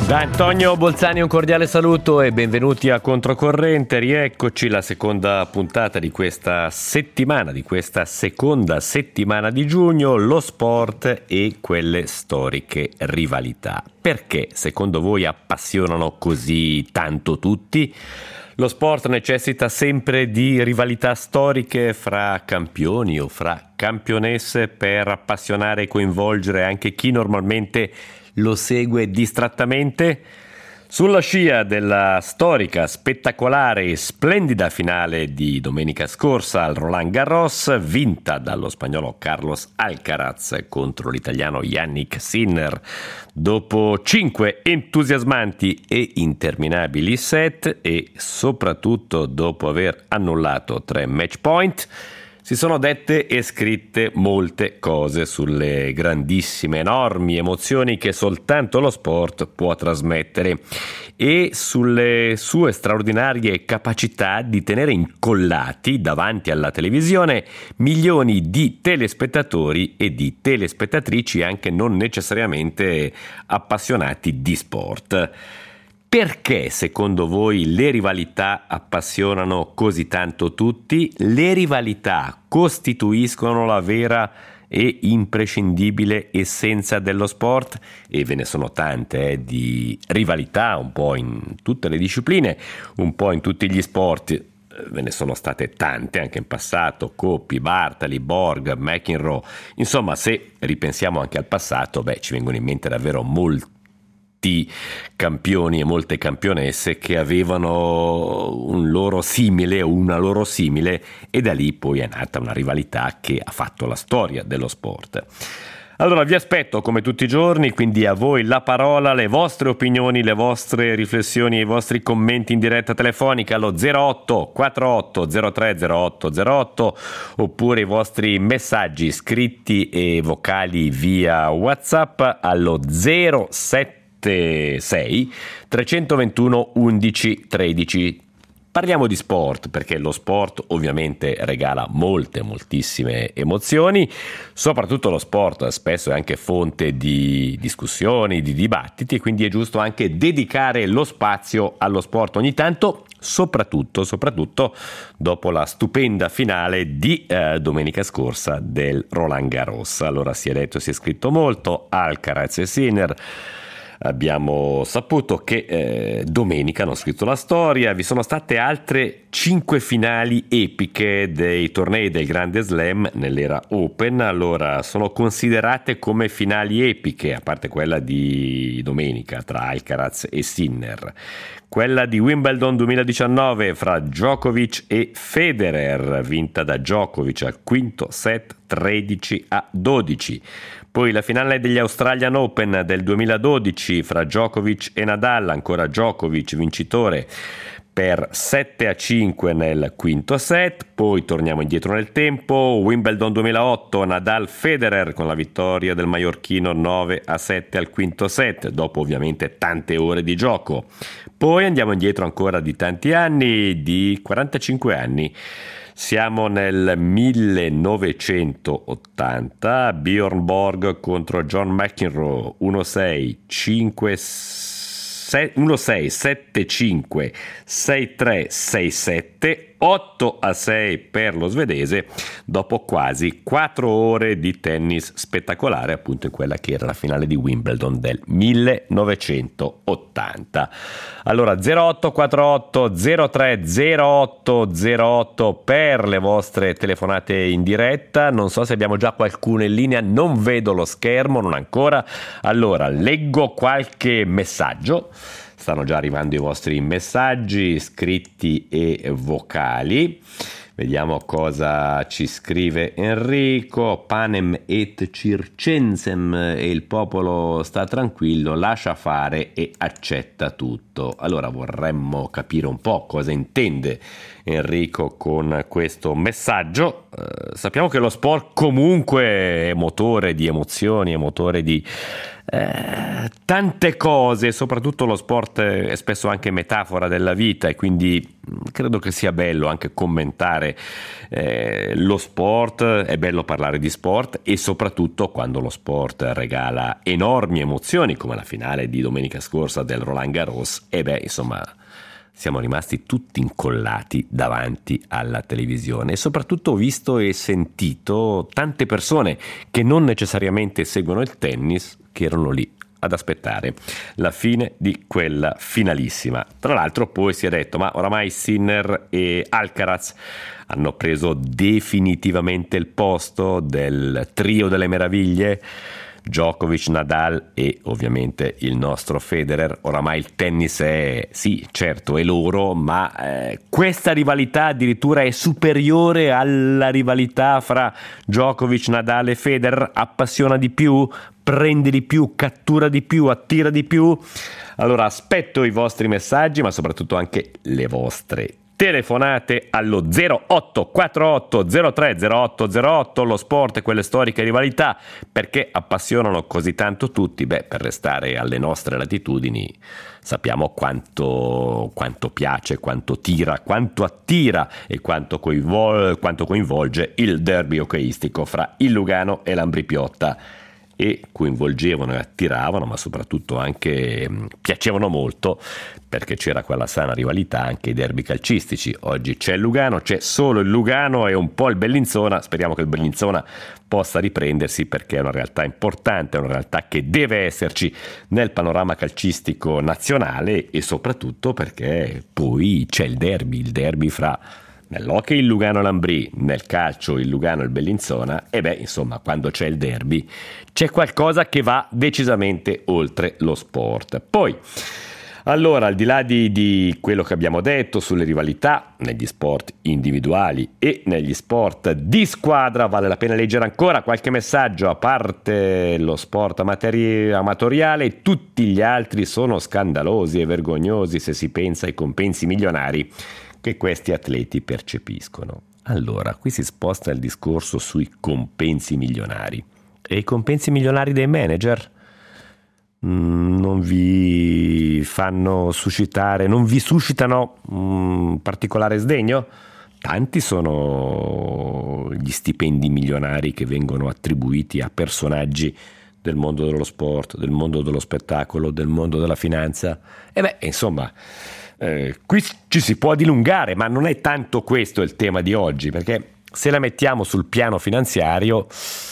Da Antonio Bolzani un cordiale saluto e benvenuti a Controcorrente. Rieccoci, la seconda puntata di questa settimana, di questa seconda settimana di giugno, lo sport e quelle storiche rivalità. Perché secondo voi appassionano così tanto tutti? Lo sport necessita sempre di rivalità storiche fra campioni o fra campionesse per appassionare e coinvolgere anche chi normalmente lo segue distrattamente. Sulla scia della storica, spettacolare e splendida finale di domenica scorsa al Roland Garros, vinta dallo spagnolo Carlos Alcaraz contro l'italiano Jannik Sinner, dopo 5 entusiasmanti e interminabili set e soprattutto dopo aver annullato 3 match point, si sono dette e scritte molte cose sulle grandissime, enormi emozioni che soltanto lo sport può trasmettere e sulle sue straordinarie capacità di tenere incollati davanti alla televisione milioni di telespettatori e di telespettatrici anche non necessariamente appassionati di sport. Perché secondo voi le rivalità appassionano così tanto tutti? Le rivalità costituiscono la vera e imprescindibile essenza dello sport e ve ne sono tante di rivalità, un po' in tutte le discipline, un po' in tutti gli sport. Ve ne sono state tante anche in passato, Coppi, Bartali, Borg, McEnroe. Insomma, se ripensiamo anche al passato, ci vengono in mente davvero molti campioni e molte campionesse che avevano un loro simile o una loro simile e da lì poi è nata una rivalità che ha fatto la storia dello sport. Allora vi aspetto come tutti i giorni, quindi a voi la parola, le vostre opinioni, le vostre riflessioni e i vostri commenti in diretta telefonica allo 08 48 03 08 08 oppure i vostri messaggi scritti e vocali via WhatsApp allo 07 6 321 11 13. Parliamo di sport perché lo sport ovviamente regala moltissime emozioni, soprattutto lo sport spesso è anche fonte di discussioni, di dibattiti, quindi è giusto anche dedicare lo spazio allo sport ogni tanto, soprattutto dopo la stupenda finale di domenica scorsa del Roland Garros. Allora si è detto, si è scritto molto, Alcaraz e Sinner. Abbiamo saputo che domenica hanno scritto la storia, vi sono state altre 5 finali epiche dei tornei del Grande Slam nell'era Open, allora sono considerate come finali epiche, a parte quella di domenica tra Alcaraz e Sinner. Quella di Wimbledon 2019 fra Djokovic e Federer, vinta da Djokovic al quinto set 13-12. Poi la finale degli Australian Open del 2012 fra Djokovic e Nadal, ancora Djokovic vincitore per 7-5 nel quinto set. Poi torniamo indietro nel tempo, Wimbledon 2008, Nadal-Federer con la vittoria del maiorchino 9-7 al quinto set, dopo ovviamente tante ore di gioco. Poi andiamo indietro ancora di tanti anni, di 45 anni. Siamo nel 1980, Bjorn Borg contro John McEnroe, 1-6, 1-6, 7-5, 6-3, 6-7, 8-6 per lo svedese, dopo quasi 4 ore di tennis spettacolare, appunto in quella che era la finale di Wimbledon del 1980. Allora 0848 03 08 08 per le vostre telefonate in diretta. Non so se abbiamo già qualcuno in linea, non vedo lo schermo, non ancora. Allora leggo qualche messaggio. Stanno già arrivando i vostri messaggi scritti e vocali. Vediamo cosa ci scrive Enrico. Panem et circensem, e il popolo sta tranquillo, lascia fare e accetta tutto. Allora vorremmo capire un po' cosa intende Enrico con questo messaggio. Sappiamo che lo sport comunque è motore di emozioni, è motore di tante cose, soprattutto lo sport è spesso anche metafora della vita e quindi credo che sia bello anche commentare lo sport, è bello parlare di sport e soprattutto quando lo sport regala enormi emozioni come la finale di domenica scorsa del Roland Garros insomma siamo rimasti tutti incollati davanti alla televisione e soprattutto ho visto e sentito tante persone che non necessariamente seguono il tennis che erano lì ad aspettare la fine di quella finalissima. Tra l'altro poi si è detto ma oramai Sinner e Alcaraz hanno preso definitivamente il posto del trio delle meraviglie, Djokovic, Nadal e ovviamente il nostro Federer. Oramai il tennis è, sì, certo, è loro, ma questa rivalità addirittura è superiore alla rivalità fra Djokovic, Nadal e Federer, appassiona di più, prende di più, cattura di più, attira di più. Allora aspetto i vostri messaggi, ma soprattutto anche le vostre telefonate allo 0848 03 0808. Lo sport e quelle storiche rivalità perché appassionano così tanto tutti? Per restare alle nostre latitudini sappiamo quanto piace, quanto tira, quanto attira e quanto coinvolge il derby hockeyistico fra il Lugano e l'Ambrì-Piotta, e coinvolgevano e attiravano, ma soprattutto anche piacevano molto perché c'era quella sana rivalità anche ai derby calcistici. Oggi c'è il Lugano, c'è solo il Lugano e un po' il Bellinzona. Speriamo che il Bellinzona possa riprendersi perché è una realtà importante, è una realtà che deve esserci nel panorama calcistico nazionale e soprattutto perché poi c'è il derby fra nell'hockey il Lugano l'Ambrì, nel calcio il Lugano e il Bellinzona, e insomma quando c'è il derby c'è qualcosa che va decisamente oltre lo sport. Poi, allora, al di là di quello che abbiamo detto sulle rivalità negli sport individuali e negli sport di squadra, vale la pena leggere ancora qualche messaggio. A parte lo sport amatoriale, tutti gli altri sono scandalosi e vergognosi se si pensa ai compensi milionari che questi atleti percepiscono. Allora, qui si sposta il discorso sui compensi milionari. E i compensi milionari dei manager non vi fanno suscitare, non vi suscitano un particolare sdegno? Tanti sono gli stipendi milionari che vengono attribuiti a personaggi del mondo dello sport, del mondo dello spettacolo, del mondo della finanza. Insomma, qui ci si può dilungare, ma non è tanto questo il tema di oggi, perché se la mettiamo sul piano finanziario,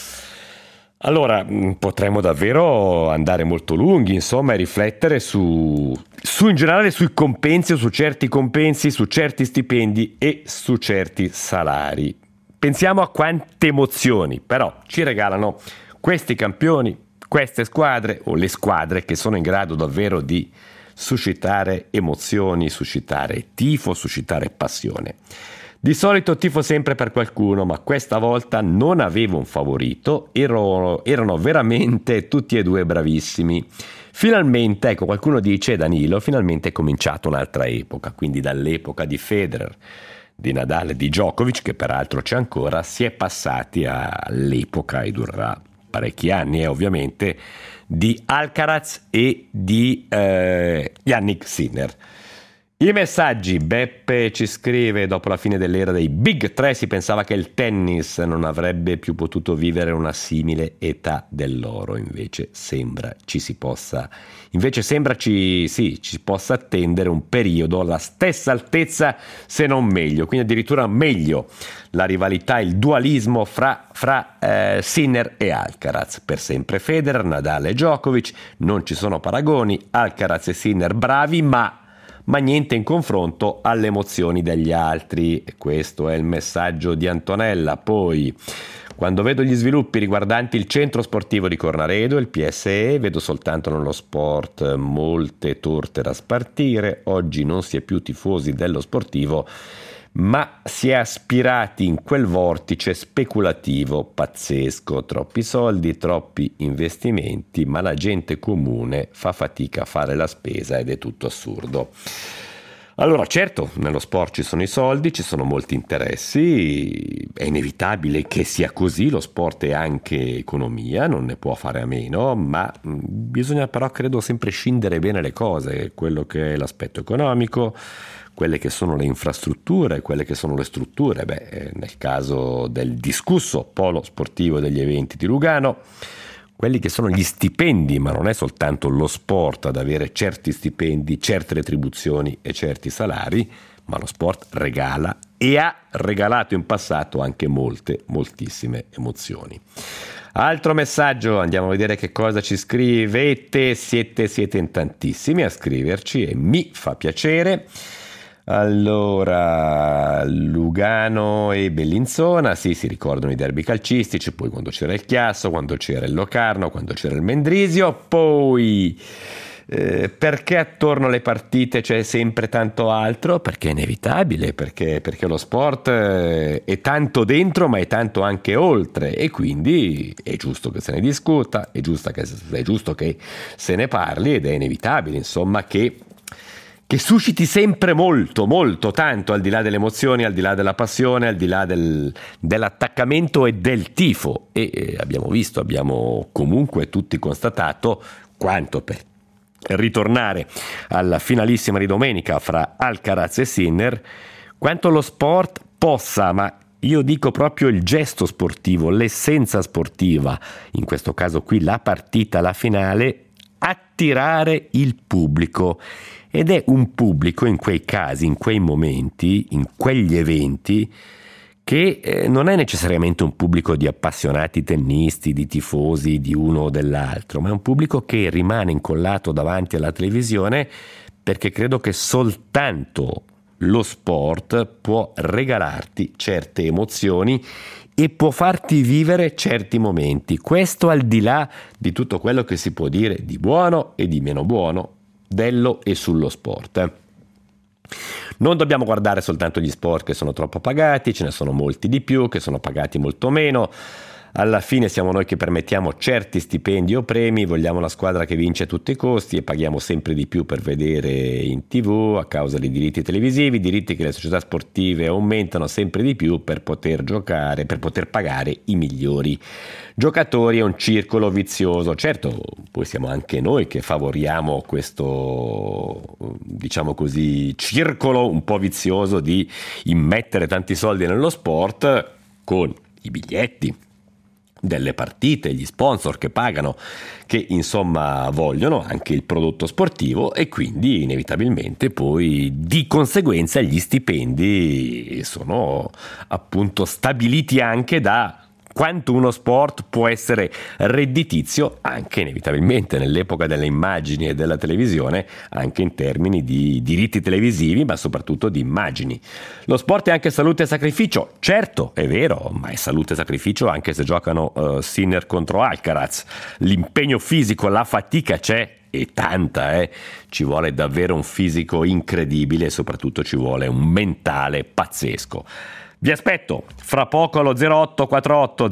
allora potremmo davvero andare molto lunghi, insomma, e riflettere su in generale sui compensi o su certi compensi, su certi stipendi e su certi salari. Pensiamo a quante emozioni però ci regalano questi campioni, queste squadre o le squadre che sono in grado davvero di suscitare emozioni, suscitare tifo, suscitare passione. Di solito tifo sempre per qualcuno, ma questa volta non avevo un favorito, erano veramente tutti e due bravissimi. Finalmente, ecco, qualcuno dice, Danilo, finalmente è cominciata un'altra epoca, quindi dall'epoca di Federer, di Nadal e di Djokovic, che peraltro c'è ancora, si è passati all'epoca, e durerà parecchi anni, ovviamente, di Alcaraz e di Jannik Sinner. I messaggi: Beppe ci scrive: dopo la fine dell'era dei Big 3 si pensava che il tennis non avrebbe più potuto vivere una simile età dell'oro, invece sembra ci possa attendere un periodo alla stessa altezza, se non meglio, quindi addirittura meglio, la rivalità, il dualismo fra Sinner e Alcaraz. Per sempre Federer, Nadal e Djokovic, non ci sono paragoni, Alcaraz e Sinner bravi, ma niente in confronto alle emozioni degli altri. E questo è il messaggio di Antonella. Poi, quando vedo gli sviluppi riguardanti il centro sportivo di Cornaredo, il PSE, vedo soltanto nello sport molte torte da spartire. Oggi non si è più tifosi dello sportivo, ma si è aspirati in quel vortice speculativo pazzesco. Troppi soldi, troppi investimenti, ma la gente comune fa fatica a fare la spesa ed è tutto assurdo. Allora, certo, nello sport ci sono i soldi, ci sono molti interessi, è inevitabile che sia così, lo sport è anche economia, non ne può fare a meno, ma bisogna però, credo, sempre scindere bene le cose, quello che è l'aspetto economico, quelle che sono le infrastrutture, quelle che sono le strutture. Nel caso del discusso polo sportivo degli eventi di Lugano, quelli che sono gli stipendi, ma non è soltanto lo sport ad avere certi stipendi, certe retribuzioni e certi salari, ma lo sport regala e ha regalato in passato anche moltissime emozioni. Altro messaggio, andiamo a vedere che cosa ci scrivete, siete in tantissimi a scriverci e mi fa piacere. Allora, Lugano e Bellinzona, sì, si ricordano i derby calcistici, poi quando c'era il Chiasso, quando c'era il Locarno, quando c'era il Mendrisio, poi perché attorno alle partite c'è sempre tanto altro? Perché è inevitabile, perché lo sport è tanto dentro ma è tanto anche oltre, e quindi è giusto che se ne discuta, è giusto che se ne parli, ed è inevitabile, insomma, che susciti sempre molto, tanto, al di là delle emozioni, al di là della passione, al di là dell'attaccamento e del tifo. E abbiamo comunque tutti constatato quanto, per ritornare alla finalissima di domenica fra Alcaraz e Sinner, quanto lo sport possa, ma io dico proprio il gesto sportivo, l'essenza sportiva, in questo caso qui la partita, la finale, attirare il pubblico. Ed è un pubblico in quei casi, in quei momenti, in quegli eventi, che non è necessariamente un pubblico di appassionati tennisti, di tifosi di uno o dell'altro, ma è un pubblico che rimane incollato davanti alla televisione, perché credo che soltanto lo sport può regalarti certe emozioni e può farti vivere certi momenti. Questo al di là di tutto quello che si può dire di buono e di meno buono dello e sullo sport. Non dobbiamo guardare soltanto gli sport che sono troppo pagati, ce ne sono molti di più che sono pagati molto meno. Alla fine siamo noi che permettiamo certi stipendi o premi, vogliamo la squadra che vince a tutti i costi e paghiamo sempre di più per vedere in TV a causa dei diritti televisivi, diritti che le società sportive aumentano sempre di più per poter giocare, per poter pagare i migliori giocatori. È un circolo vizioso. Certo, poi siamo anche noi che favoriamo questo, diciamo così, circolo un po' vizioso di immettere tanti soldi nello sport con i biglietti delle partite, gli sponsor che pagano, che insomma vogliono anche il prodotto sportivo, e quindi inevitabilmente poi di conseguenza gli stipendi sono appunto stabiliti anche da quanto uno sport può essere redditizio, anche inevitabilmente nell'epoca delle immagini e della televisione, anche in termini di diritti televisivi, ma soprattutto di immagini. Lo sport è anche salute e sacrificio, certo, è vero, ma è salute e sacrificio anche se giocano Sinner contro Alcaraz. L'impegno fisico, la fatica c'è, e tanta, ci vuole davvero un fisico incredibile e soprattutto ci vuole un mentale pazzesco. Vi aspetto fra poco allo 0848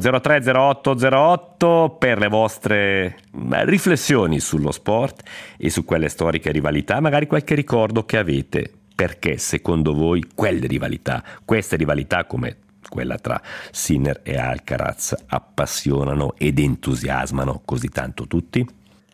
030808 per le vostre riflessioni sullo sport e su quelle storiche rivalità, magari qualche ricordo che avete, perché secondo voi queste rivalità come quella tra Sinner e Alcaraz appassionano ed entusiasmano così tanto tutti?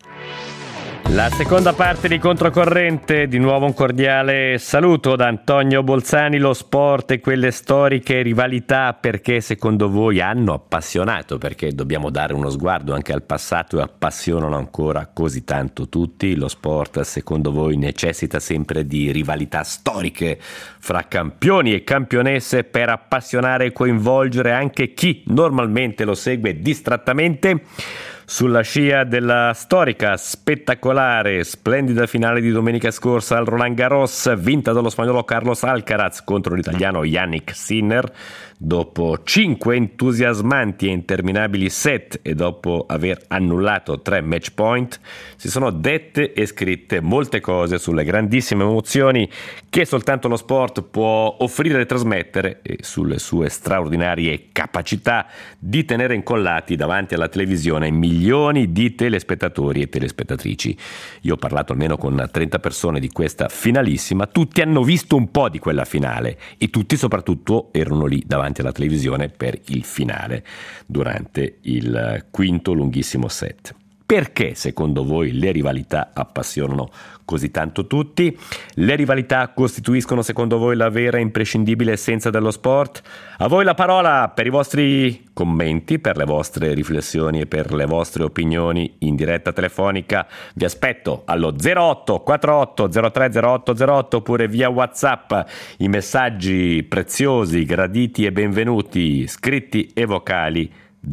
La seconda parte di Controcorrente, di nuovo un cordiale saluto da Antonio Bolzani. Lo sport e quelle storiche rivalità, perché secondo voi hanno appassionato, perché dobbiamo dare uno sguardo anche al passato e appassionano ancora così tanto tutti. Lo sport secondo voi necessita sempre di rivalità storiche fra campioni e campionesse per appassionare e coinvolgere anche chi normalmente lo segue distrattamente? Sulla scia della storica, spettacolare, splendida finale di domenica scorsa al Roland Garros, vinta dallo spagnolo Carlos Alcaraz contro l'italiano Jannik Sinner, dopo 5 entusiasmanti e interminabili set e dopo aver annullato 3 match point, si sono dette e scritte molte cose sulle grandissime emozioni che soltanto lo sport può offrire e trasmettere, e sulle sue straordinarie capacità di tenere incollati davanti alla televisione migliaia milioni di telespettatori e telespettatrici. Io ho parlato almeno con 30 persone di questa finalissima, tutti hanno visto un po' di quella finale e tutti soprattutto erano lì davanti alla televisione per il finale, durante il quinto lunghissimo set. Perché secondo voi le rivalità appassionano così tanto tutti? Le rivalità costituiscono secondo voi la vera e imprescindibile essenza dello sport? A voi la parola per i vostri commenti, per le vostre riflessioni e per le vostre opinioni in diretta telefonica. Vi aspetto allo 08 48 03 08 08 oppure via WhatsApp i messaggi preziosi, graditi e benvenuti, scritti e vocali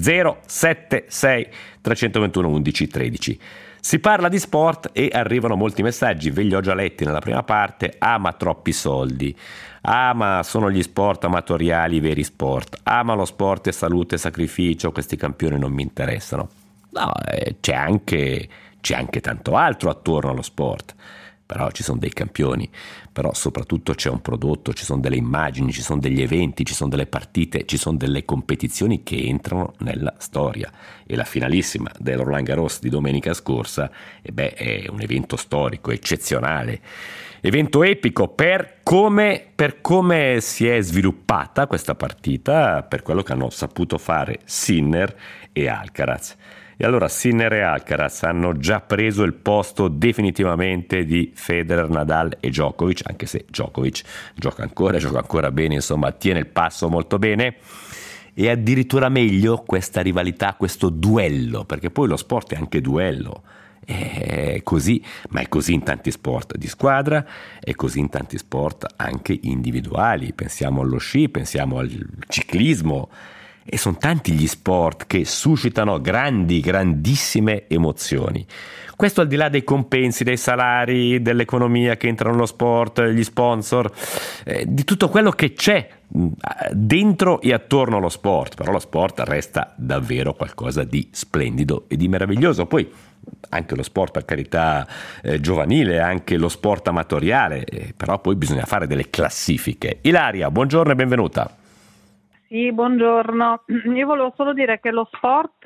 076 321 11 13. Si parla di sport e arrivano molti messaggi, ve li ho già letti nella prima parte. Ma troppi soldi, ma sono gli sport amatoriali i veri sport, ma lo sport è salute e sacrificio, questi campioni non mi interessano. No, c'è anche tanto altro attorno allo sport. Però ci sono dei campioni, però soprattutto c'è un prodotto, ci sono delle immagini, ci sono degli eventi, ci sono delle partite, ci sono delle competizioni che entrano nella storia. E la finalissima del Roland Garros di domenica scorsa è un evento storico, eccezionale, evento epico per come si è sviluppata questa partita, per quello che hanno saputo fare Sinner e Alcaraz. E allora Sinner e Alcaraz hanno già preso il posto definitivamente di Federer, Nadal e Djokovic, anche se Djokovic gioca ancora bene, insomma tiene il passo molto bene. E addirittura meglio questa rivalità, questo duello, perché poi lo sport è anche duello. È così, ma è così in tanti sport di squadra, è così in tanti sport anche individuali. Pensiamo allo sci, pensiamo al ciclismo. E sono tanti gli sport che suscitano grandissime emozioni. Questo al di là dei compensi, dei salari, dell'economia che entra nello sport, gli sponsor, di tutto quello che c'è dentro e attorno allo sport. Però lo sport resta davvero qualcosa di splendido e di meraviglioso. Poi anche lo sport, per carità, giovanile, anche lo sport amatoriale, però poi bisogna fare delle classifiche. Ilaria, buongiorno e benvenuta. Sì, buongiorno. Io volevo solo dire che lo sport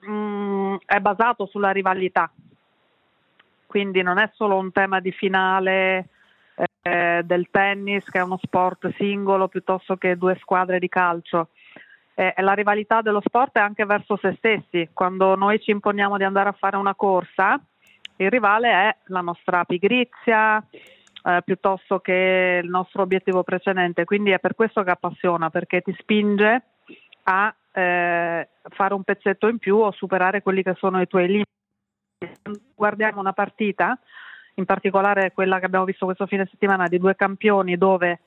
è basato sulla rivalità, quindi non è solo un tema di finale del tennis, che è uno sport singolo, piuttosto che due squadre di calcio. La rivalità dello sport è anche verso se stessi. Quando noi ci imponiamo di andare a fare una corsa, il rivale è la nostra pigrizia, piuttosto che il nostro obiettivo precedente, quindi è per questo che appassiona, perché ti spinge a fare un pezzetto in più o superare quelli che sono i tuoi limiti. Guardiamo una partita, in particolare quella che abbiamo visto questo fine settimana, di due campioni dove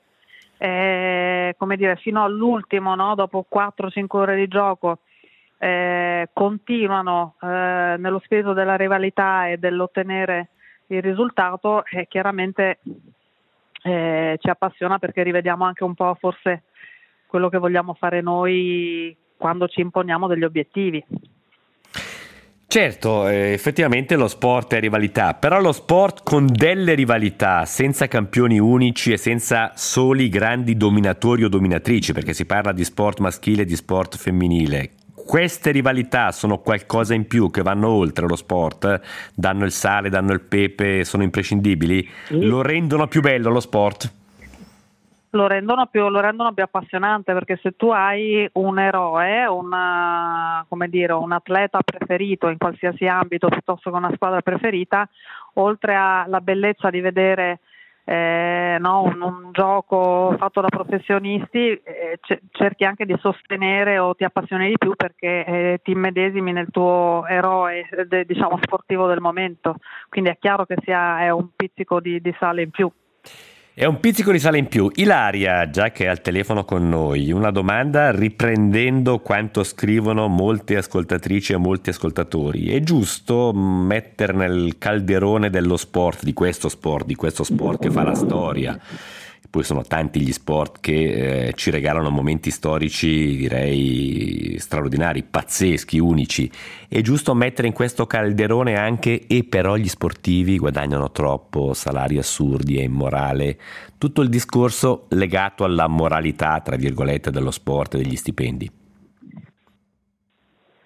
fino all'ultimo, no, dopo 4-5 ore di gioco continuano nello spirito della rivalità e dell'ottenere il risultato, chiaramente ci appassiona, perché rivediamo anche un po' forse quello che vogliamo fare noi quando ci imponiamo degli obiettivi. Certo, effettivamente lo sport è rivalità, però lo sport con delle rivalità, senza campioni unici e senza soli grandi dominatori o dominatrici, perché si parla di sport maschile e di sport femminile. Queste rivalità sono qualcosa in più, che vanno oltre lo sport, danno il sale, danno il pepe, sono imprescindibili, lo rendono più bello lo sport? Lo rendono più appassionante, perché se tu hai un eroe, un atleta preferito in qualsiasi ambito, piuttosto che una squadra preferita, oltre alla bellezza di vedere un gioco fatto da professionisti, cerchi anche di sostenere o ti appassioni di più, perché ti immedesimi nel tuo eroe sportivo del momento, quindi è chiaro che è un pizzico di sale in più. È un pizzico di sale in più. Ilaria, già che è al telefono con noi, una domanda riprendendo quanto scrivono molte ascoltatrici e molti ascoltatori. È giusto mettere nel calderone dello sport, di questo sport che fa la storia? Poi sono tanti gli sport che ci regalano momenti storici, direi, straordinari, pazzeschi, unici. È giusto mettere in questo calderone anche "e però gli sportivi guadagnano troppo, salari assurdi, è immorale", tutto il discorso legato alla moralità, tra virgolette, dello sport e degli stipendi?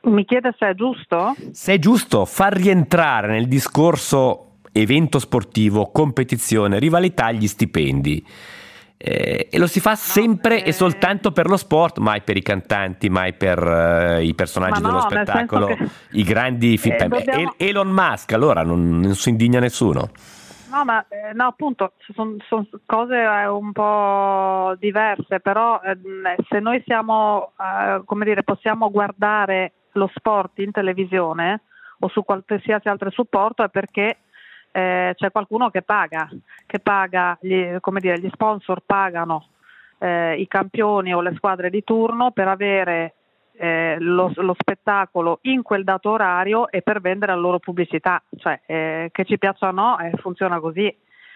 Mi chiede se è giusto? Se è giusto far rientrare nel discorso evento sportivo, competizione, rivalità, gli stipendi. E lo si fa sempre e soltanto per lo sport, mai per i cantanti, mai per i personaggi dello spettacolo, i grandi Elon Musk, allora non si indigna nessuno. No, appunto, sono cose un po' diverse, però se noi siamo, possiamo guardare lo sport in televisione o su qualsiasi altro supporto è perché c'è qualcuno che paga gli sponsor pagano i campioni o le squadre di turno per avere lo spettacolo in quel dato orario e per vendere la loro pubblicità, cioè che ci piaccia o no, funziona così.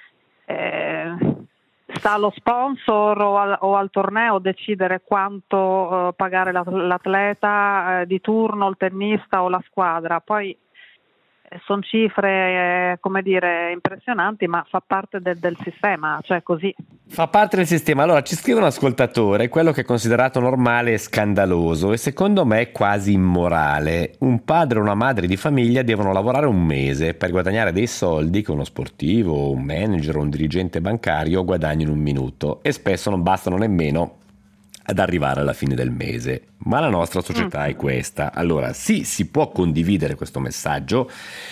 Sta allo sponsor o al torneo decidere quanto pagare l'atleta di turno, il tennista o la squadra. Poi sono cifre impressionanti, ma fa parte del sistema, cioè così. Fa parte del sistema. Allora ci scrive un ascoltatore: quello che è considerato normale è scandaloso e secondo me è quasi immorale. Un padre o una madre di famiglia devono lavorare un mese per guadagnare dei soldi che uno sportivo, un manager o un dirigente bancario guadagnano in un minuto e spesso non bastano nemmeno ad arrivare alla fine del mese. Ma la nostra società è questa. Allora sì, si può condividere questo messaggio,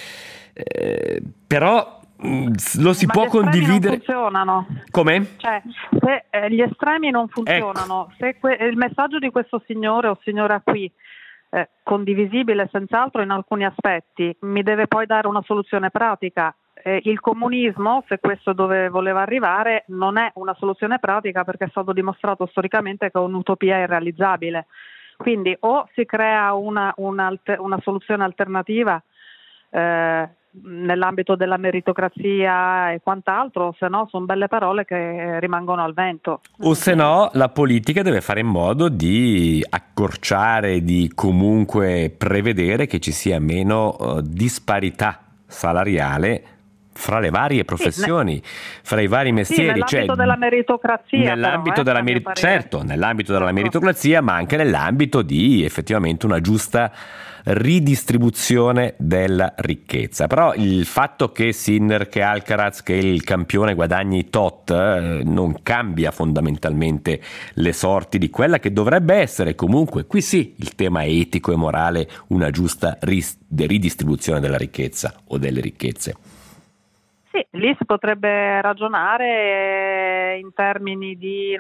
però lo si può condividere. Non funzionano. Come? Cioè, se gli estremi non funzionano, ecco. Se il messaggio di questo signore o signora qui condivisibile senz'altro in alcuni aspetti, mi deve poi dare una soluzione pratica. Il comunismo, se questo dove voleva arrivare, non è una soluzione pratica perché è stato dimostrato storicamente che è un'utopia irrealizzabile. Quindi o si crea una soluzione alternativa nell'ambito della meritocrazia e quant'altro, se no sono belle parole che rimangono al vento. O se no la politica deve fare in modo di accorciare, di comunque prevedere che ci sia meno disparità salariale fra le varie professioni, fra i vari mestieri, nell'ambito della meritocrazia, nell'ambito della nell'ambito della meritocrazia, ma anche nell'ambito di effettivamente una giusta ridistribuzione della ricchezza. Però il fatto che Sinner, che Alcaraz, che il campione guadagni tot non cambia fondamentalmente le sorti di quella che dovrebbe essere comunque, qui sì, il tema etico e morale, una giusta ridistribuzione della ricchezza o delle ricchezze. Sì, lì si potrebbe ragionare in termini di,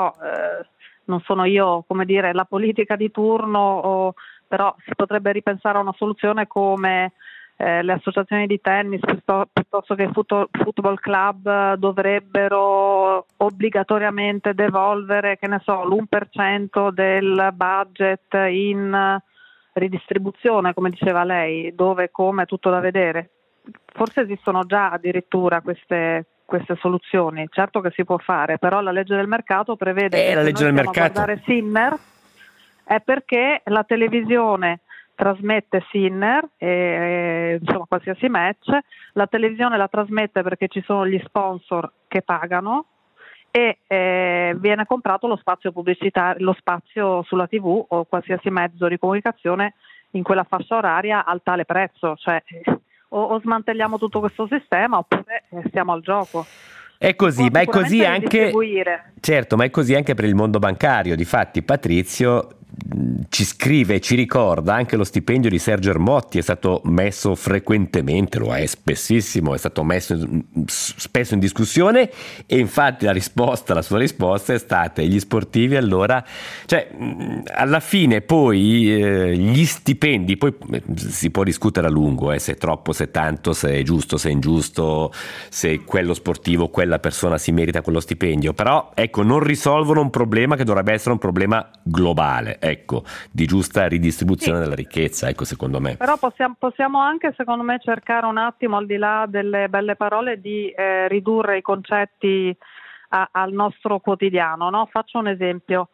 non sono io, la politica di turno, però si potrebbe ripensare a una soluzione come le associazioni di tennis piuttosto che i football club dovrebbero obbligatoriamente devolvere, l'1% del budget in ridistribuzione, come diceva lei, dove, come, tutto da vedere. Forse esistono già addirittura queste soluzioni, certo che si può fare, però la legge del mercato prevede che la legge del mercato. Guardare Sinner è perché la televisione trasmette Sinner qualsiasi match, la televisione la trasmette perché ci sono gli sponsor che pagano e viene comprato lo spazio pubblicitario, lo spazio sulla TV o qualsiasi mezzo di comunicazione in quella fascia oraria al tale prezzo, cioè o smantelliamo tutto questo sistema oppure stiamo al gioco. È così, ma è così anche, certo, ma è così anche per il mondo bancario. Difatti Patrizio ci scrive e ci ricorda anche lo stipendio di Sergio Ermotti è stato messo frequentemente, lo è spessissimo, è stato messo spesso in discussione e infatti la sua risposta è stata: gli sportivi allora, cioè alla fine poi gli stipendi, poi si può discutere a lungo se è troppo, se è tanto, se è giusto, se è ingiusto, se quello sportivo, quella persona si merita quello stipendio, però ecco, non risolvono un problema che dovrebbe essere un problema globale, ecco, di giusta ridistribuzione della ricchezza, ecco, secondo me. Però possiamo anche, secondo me, cercare un attimo, al di là delle belle parole, di ridurre i concetti al nostro quotidiano, no? Faccio un esempio.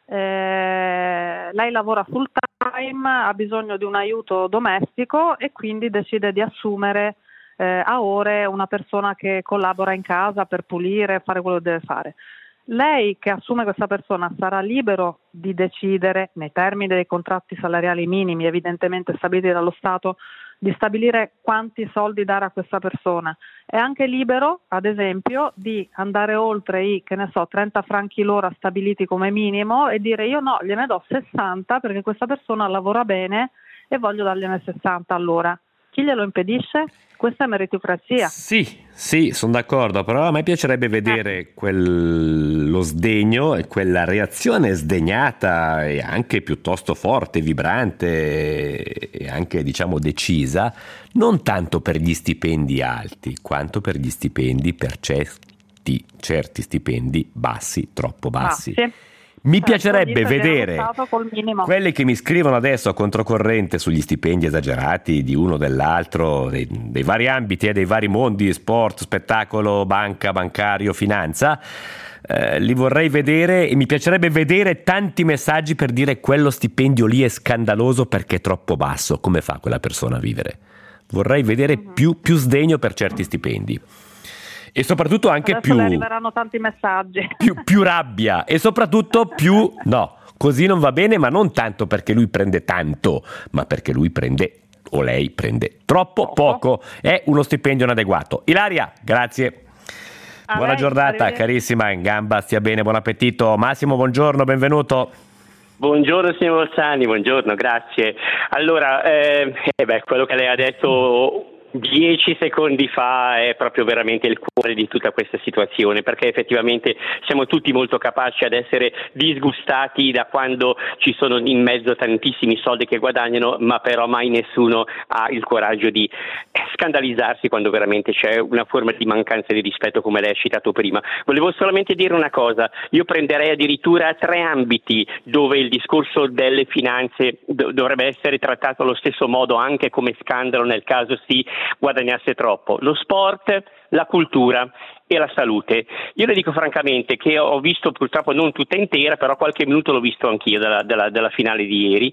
Lei lavora full time, ha bisogno di un aiuto domestico e quindi decide di assumere a ore una persona che collabora in casa per pulire, fare quello che deve fare. lei che assume questa persona sarà libero di decidere, nei termini dei contratti salariali minimi evidentemente stabiliti dallo Stato, di stabilire quanti soldi dare a questa persona. È anche libero, ad esempio, di andare oltre i, 30 franchi l'ora stabiliti come minimo e dire io no, gliene do 60 perché questa persona lavora bene e voglio dargliene 60 all'ora. Chi glielo impedisce? Questa è meritocrazia. Sì, sono d'accordo, però a me piacerebbe vedere lo sdegno e quella reazione sdegnata e anche piuttosto forte, vibrante e anche diciamo decisa, non tanto per gli stipendi alti, quanto per gli stipendi, per certi stipendi bassi, troppo bassi. Sì. Mi piacerebbe vedere quelli che mi scrivono adesso a controcorrente sugli stipendi esagerati di uno o dell'altro, dei vari ambiti e dei vari mondi, sport, spettacolo, banca, bancario, finanza. Li vorrei vedere e mi piacerebbe vedere tanti messaggi per dire quello stipendio lì è scandaloso perché è troppo basso. Come fa quella persona a vivere? Vorrei vedere più sdegno per certi stipendi. E soprattutto anche adesso le arriveranno tanti messaggi, più rabbia e soprattutto più no, così non va bene, ma non tanto perché lui prende tanto, ma perché lui prende o lei prende troppo poco, è uno stipendio inadeguato. Ilaria, grazie. Buona giornata, carissima, in gamba, stia bene, buon appetito. Massimo, buongiorno, benvenuto. Buongiorno signor Bolzani, buongiorno, grazie. Allora, quello che lei ha detto 10 secondi fa è proprio veramente il cuore di tutta questa situazione, perché effettivamente siamo tutti molto capaci ad essere disgustati da quando ci sono in mezzo tantissimi soldi che guadagnano, ma però mai nessuno ha il coraggio di scandalizzarsi quando veramente c'è una forma di mancanza di rispetto come lei ha citato prima. Volevo solamente dire una cosa, io prenderei addirittura 3 ambiti dove il discorso delle finanze dovrebbe essere trattato allo stesso modo anche come scandalo nel caso si guadagnasse troppo: lo sport, la cultura e la salute. Io le dico francamente che ho visto, purtroppo non tutta intera, però qualche minuto l'ho visto anch'io della finale di ieri,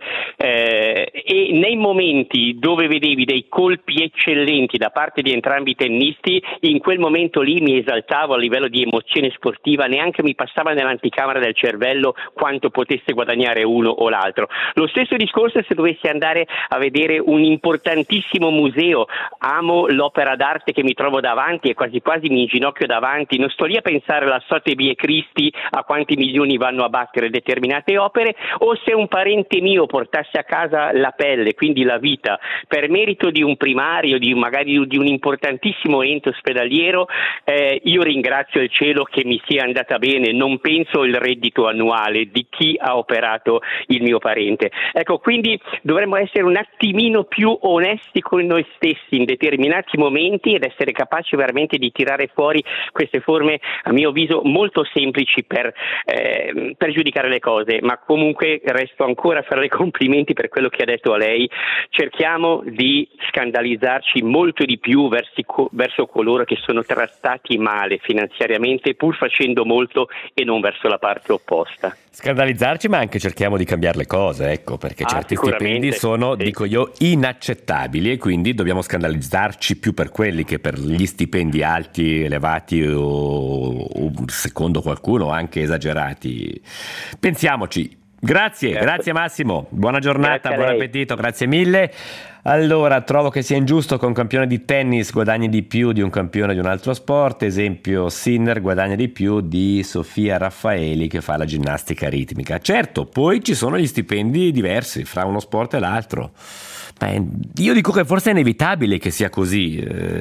e nei momenti dove vedevi dei colpi eccellenti da parte di entrambi i tennisti, in quel momento lì mi esaltavo a livello di emozione sportiva, neanche mi passava nell'anticamera del cervello quanto potesse guadagnare uno o l'altro. Lo stesso discorso se dovessi andare a vedere un importantissimo museo. Amo l'opera d'arte che mi trovo davanti e quasi quasi mi inginocchio davanti, non sto lì a pensare alla Sotheby e Christie a quanti milioni vanno a battere determinate opere, o se un parente mio portasse a casa la pelle, quindi la vita, per merito di un primario, magari di un importantissimo ente ospedaliero, io ringrazio il cielo che mi sia andata bene, non penso il reddito annuale di chi ha operato il mio parente. Ecco, quindi dovremmo essere un attimino più onesti con noi stessi in determinati momenti ed essere capaci veramente di tirare fuori queste forme, a mio avviso, molto semplici per giudicare le cose, ma comunque resto ancora a fare i complimenti per quello che ha detto a lei. Cerchiamo di scandalizzarci molto di più verso coloro che sono trattati male finanziariamente, pur facendo molto, e non verso la parte opposta. Scandalizzarci, ma anche cerchiamo di cambiare le cose, ecco, perché certi stipendi sono, sì, dico io, inaccettabili, e quindi dobbiamo scandalizzarci più per quelli che per gli stipendi alti, elevati o secondo qualcuno anche esagerati. Pensiamoci. Grazie Massimo, buona giornata, buon appetito, grazie mille. Allora, trovo che sia ingiusto che un campione di tennis guadagni di più di un campione di un altro sport. Esempio, Sinner guadagna di più di Sofia Raffaeli che fa la ginnastica ritmica. Certo, poi ci sono gli stipendi diversi fra uno sport e l'altro. Io dico che forse è inevitabile che sia così.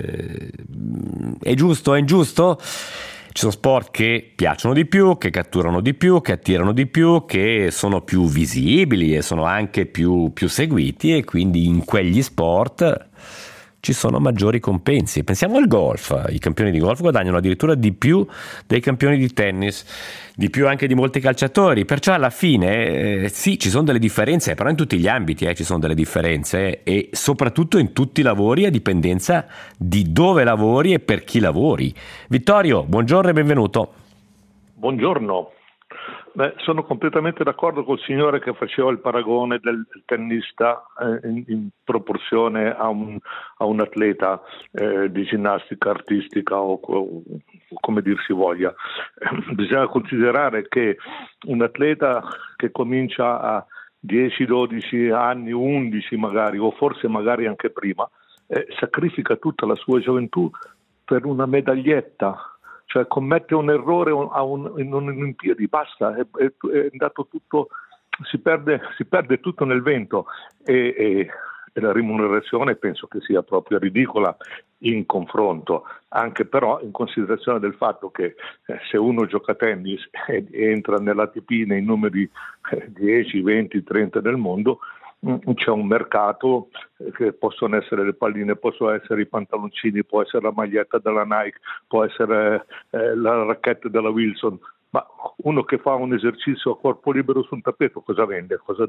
È giusto? È ingiusto? Ci sono sport che piacciono di più, che catturano di più, che attirano di più, che sono più visibili e sono anche più seguiti, e quindi in quegli sport ci sono maggiori compensi. Pensiamo al golf, i campioni di golf guadagnano addirittura di più dei campioni di tennis, di più anche di molti calciatori, perciò alla fine sì, ci sono delle differenze, però in tutti gli ambiti ci sono delle differenze, e soprattutto in tutti i lavori, a dipendenza di dove lavori e per chi lavori. Vittorio, buongiorno e benvenuto. Buongiorno. Sono completamente d'accordo col signore che faceva il paragone del tennista in proporzione a un atleta di ginnastica artistica o come dir si voglia. Bisogna considerare che un atleta che comincia a 10, 12 anni, 11 magari, o forse magari anche prima, sacrifica tutta la sua gioventù per una medaglietta. Cioè commette un errore in un'Olimpiadi, basta, è andato tutto, si perde tutto nel vento e la remunerazione penso che sia proprio ridicola in confronto, anche però in considerazione del fatto che se uno gioca a tennis e entra nell'ATP nei numeri 10, 20, 30 del mondo, c'è un mercato che possono essere le palline, possono essere i pantaloncini, può essere la maglietta della Nike, può essere la racchetta della Wilson, ma uno che fa un esercizio a corpo libero su un tappeto cosa vende? Cosa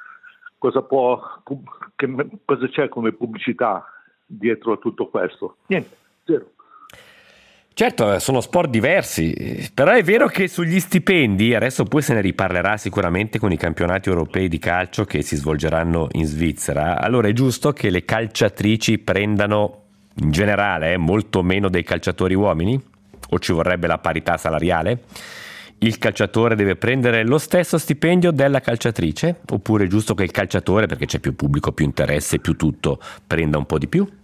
c'è come pubblicità dietro a tutto questo? Niente, zero. Certo, sono sport diversi, però è vero che sugli stipendi, adesso poi se ne riparlerà sicuramente con i campionati europei di calcio che si svolgeranno in Svizzera, allora è giusto che le calciatrici prendano in generale molto meno dei calciatori uomini? O ci vorrebbe la parità salariale? Il calciatore deve prendere lo stesso stipendio della calciatrice? Oppure è giusto che il calciatore, perché c'è più pubblico, più interesse, più tutto, prenda un po' di più?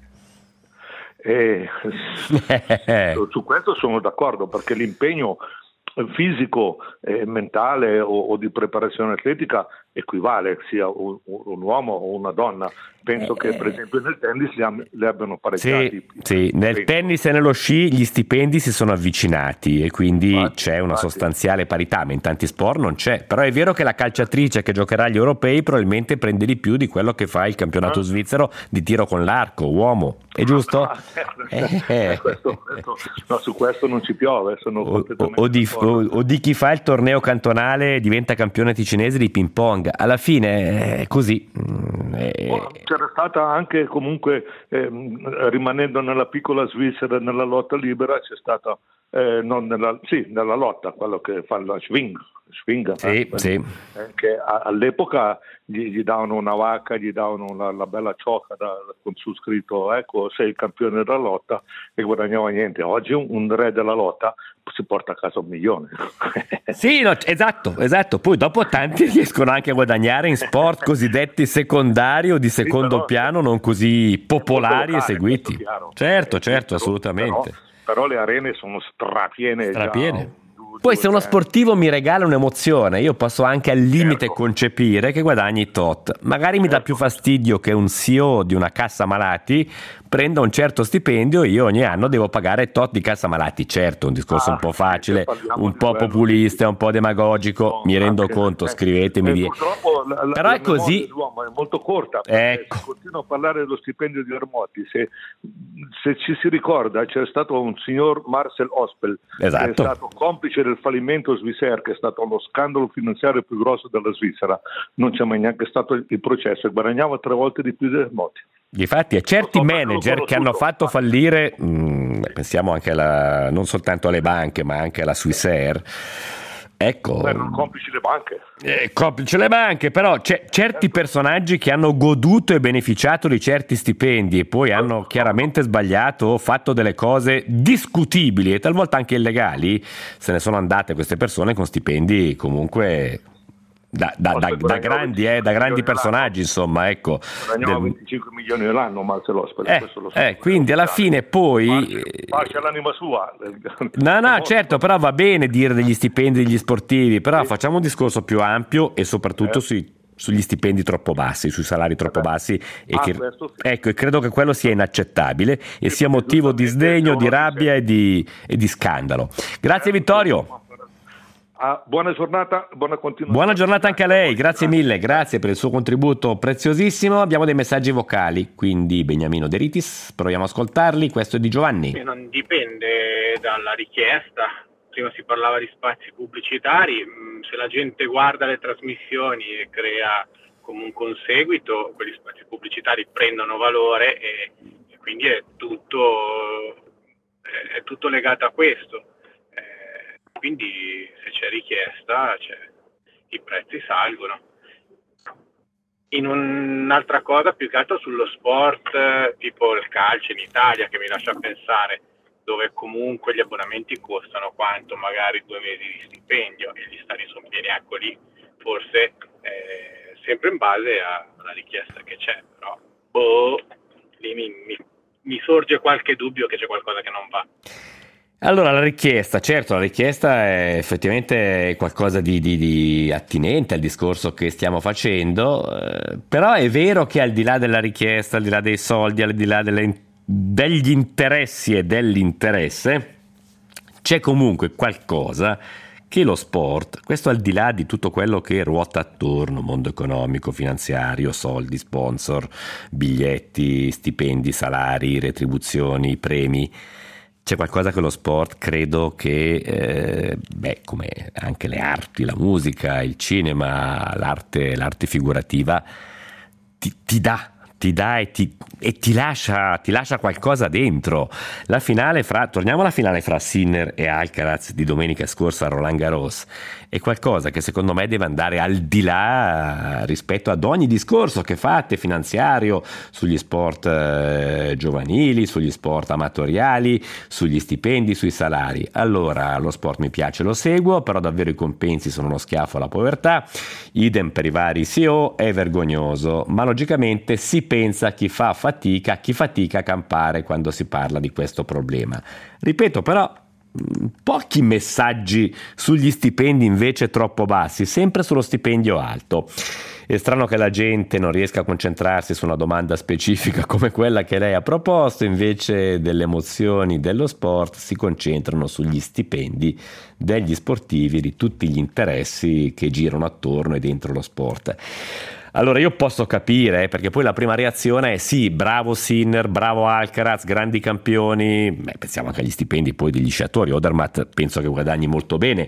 Su questo sono d'accordo, perché l'impegno fisico, mentale o di preparazione atletica equivale sia un uomo o una donna. Penso che per esempio nel tennis li abbiano pareggiati. Sì, nel tennis e nello sci gli stipendi si sono avvicinati e quindi c'è una sostanziale parità, ma in tanti sport non c'è. Però è vero che la calciatrice che giocherà agli europei probabilmente prende di più di quello che fa il campionato svizzero di tiro con l'arco, uomo, è giusto? No, su questo non ci piove. Sono o di chi fa il torneo cantonale e diventa campione ticinese di ping pong. Alla fine è così. C'era stata anche comunque, rimanendo nella piccola Svizzera, nella lotta libera, c'è stata nella lotta, quello che fa la Schwinga, che all'epoca gli davano una vacca, gli davano la bella ciocca con su scritto ecco sei il campione della lotta, e guadagnava niente. Oggi un re della lotta si porta a casa 1 milione. Sì, no, esatto, poi dopo tanti riescono anche a guadagnare in sport cosiddetti secondari o di secondo piano, non così popolari e seguiti. Certo, assolutamente. Però le arene sono strapiene. Poi se uno sportivo mi regala un'emozione, io posso anche al limite concepire che guadagni tot. Magari mi dà più fastidio che un CEO di una cassa malati prenda un certo stipendio e io ogni anno devo pagare tot di cassa malati. Certo, un discorso un po' facile, un po' populista, un po' demagogico, mi rendo conto, scrivetemi via. Però è così. L'uomo è molto corta, ecco. Se continuo a parlare dello stipendio di Ermotti, se ci si ricorda, c'è stato un signor Marcel Ospel, che è stato complice del fallimento Swissair, che è stato lo scandalo finanziario più grosso della Svizzera. Non c'è mai neanche stato il processo e guadagnava 3 volte di più di Ermotti. Difatti, e certi manager che hanno fatto fallire, pensiamo anche non soltanto alle banche, ma anche alla Swissair. Ecco, erano complici le banche. Complici le banche, però c'è certi personaggi che hanno goduto e beneficiato di certi stipendi e poi hanno chiaramente sbagliato o fatto delle cose discutibili e talvolta anche illegali. Se ne sono andate queste persone con stipendi comunque da grandi personaggi, insomma, ecco. Guadagnava 25 milioni all'anno Marcel Ospel. Quindi alla fine poi pace l'anima sua. No, certo, però va bene dire degli stipendi degli sportivi, però facciamo un discorso più ampio e soprattutto sugli stipendi troppo bassi, sui salari troppo bassi e credo che quello sia inaccettabile e sia motivo di sdegno, di rabbia e di scandalo. Grazie Vittorio. Buona giornata, buona continuazione. Buona giornata anche a lei, grazie mille, grazie per il suo contributo preziosissimo. Abbiamo dei messaggi vocali, quindi Beniamino De Ritis, proviamo ad ascoltarli. Questo è di Giovanni. Non dipende dalla richiesta. Prima si parlava di spazi pubblicitari, se la gente guarda le trasmissioni e crea comunque un seguito, quegli spazi pubblicitari prendono valore e quindi è tutto legato a questo. Quindi se c'è richiesta c'è. i prezzi salgono. In un'altra cosa, più che altro sullo sport, tipo il calcio in Italia, che mi lascia pensare, dove comunque gli abbonamenti costano quanto magari 2 mesi di stipendio e gli stadi sono pieni, ecco lì forse sempre in base alla richiesta che c'è, però lì mi sorge qualche dubbio che c'è qualcosa che non va. Allora, la richiesta è effettivamente qualcosa di attinente al discorso che stiamo facendo, però è vero che al di là della richiesta, al di là dei soldi, al di là degli interessi e dell'interesse, c'è comunque qualcosa che lo sport, questo al di là di tutto quello che ruota attorno, mondo economico, finanziario, soldi, sponsor, biglietti, stipendi, salari, retribuzioni, premi, c'è qualcosa che lo sport credo che, come anche le arti, la musica, il cinema, l'arte figurativa, ti dà e ti lascia qualcosa dentro. Torniamo alla finale fra Sinner e Alcaraz di domenica scorsa a Roland Garros, è qualcosa che secondo me deve andare al di là rispetto ad ogni discorso che fate finanziario sugli sport giovanili, sugli sport amatoriali, sugli stipendi, sui salari. Allora, lo sport mi piace, lo seguo, però davvero i compensi sono uno schiaffo alla povertà, idem per i vari CEO, è vergognoso, ma logicamente si pensa a chi fatica a campare quando si parla di questo problema. Ripeto, però pochi messaggi sugli stipendi invece troppo bassi, sempre sullo stipendio alto. È strano che la gente non riesca a concentrarsi su una domanda specifica come quella che lei ha proposto, invece delle emozioni dello sport si concentrano sugli stipendi degli sportivi, di tutti gli interessi che girano attorno e dentro lo sport. Allora io posso capire, perché poi la prima reazione è sì, bravo Sinner, bravo Alcaraz, grandi campioni, pensiamo anche agli stipendi poi degli sciatori, Odermatt penso che guadagni molto bene,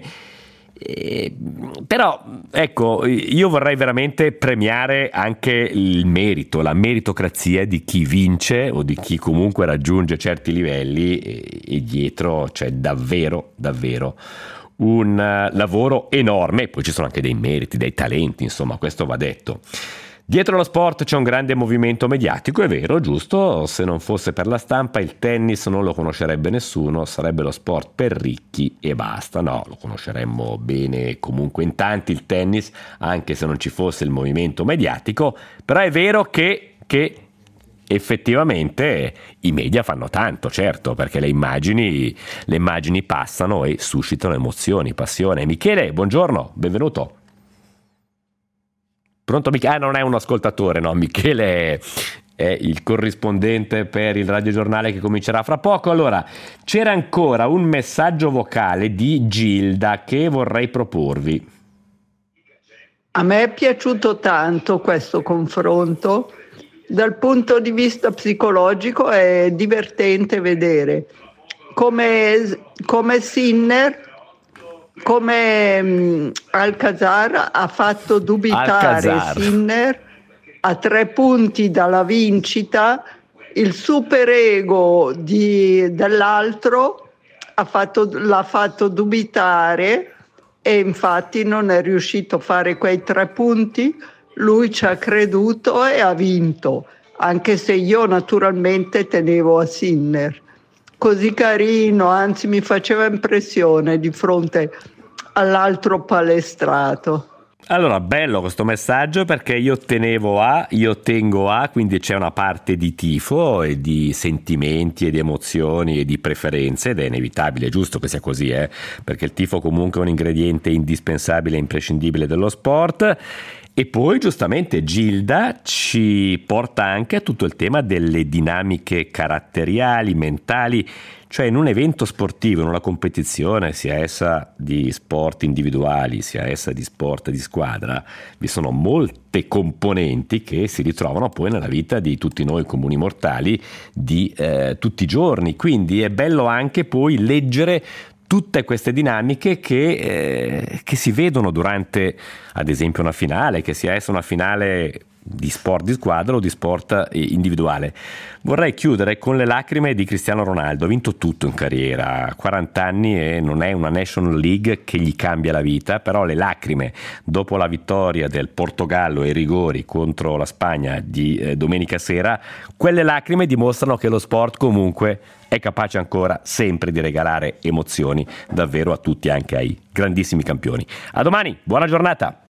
però ecco, io vorrei veramente premiare anche il merito, la meritocrazia di chi vince o di chi comunque raggiunge certi livelli e dietro c'è davvero un lavoro enorme, poi ci sono anche dei meriti, dei talenti, insomma, questo va detto. Dietro lo sport c'è un grande movimento mediatico, è vero, giusto, se non fosse per la stampa il tennis non lo conoscerebbe nessuno, sarebbe lo sport per ricchi e basta. No, lo conosceremmo bene comunque in tanti il tennis, anche se non ci fosse il movimento mediatico, però è vero che effettivamente i media fanno tanto, certo, perché le immagini passano e suscitano emozioni, passione. Michele, buongiorno, benvenuto. Pronto Michele? Non è un ascoltatore, no, Michele è il corrispondente per il radiogiornale che comincerà fra poco. Allora, c'era ancora un messaggio vocale di Gilda che vorrei proporvi. A me è piaciuto tanto questo confronto. Dal punto di vista psicologico è divertente vedere come Sinner, come Alcazar ha fatto dubitare Sinner a 3 punti dalla vincita, il superego dell'altro l'ha fatto dubitare e infatti non è riuscito a fare quei 3 punti. Lui ci ha creduto e ha vinto, anche se io naturalmente tenevo a Sinner. Così carino, anzi mi faceva impressione di fronte all'altro palestrato. Allora, bello questo messaggio perché io tengo a, quindi c'è una parte di tifo e di sentimenti e di emozioni e di preferenze ed è inevitabile, è giusto che sia così, perché il tifo comunque è un ingrediente indispensabile e imprescindibile dello sport. E poi giustamente Gilda ci porta anche a tutto il tema delle dinamiche caratteriali, mentali, cioè in un evento sportivo, in una competizione, sia essa di sport individuali, sia essa di sport di squadra, vi sono molte componenti che si ritrovano poi nella vita di tutti noi comuni mortali di tutti i giorni, quindi è bello anche poi leggere tutte queste dinamiche che si vedono durante, ad esempio, una finale, che sia essa una finale di sport di squadra o di sport individuale. Vorrei chiudere con le lacrime di Cristiano Ronaldo. Ha vinto tutto in carriera, ha 40 anni e non è una National League che gli cambia la vita, però le lacrime dopo la vittoria del Portogallo ai rigori contro la Spagna di domenica sera, quelle lacrime dimostrano che lo sport comunque è capace ancora sempre di regalare emozioni davvero a tutti, anche ai grandissimi campioni. A domani, buona giornata!